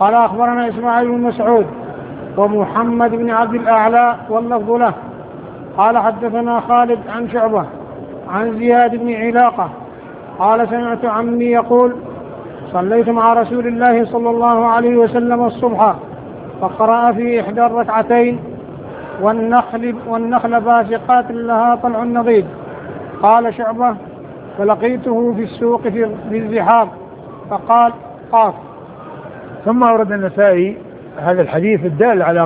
قال أخبرنا إسماعيل بن مسعود ومحمد بن عبد الأعلى واللفظ له قال حدثنا خالد عن شعبة عن زياد بن علاقة قال سمعت عمي يقول صليت مع رسول الله صلى الله عليه وسلم الصبح فقرأ في إحدى الركعتين والنخل باسقات لها طلع نضيد. قال شعبة فلقيته في السوق في الزحام فقال قاف. ثم أورد النسائي هذا الحديث الدال على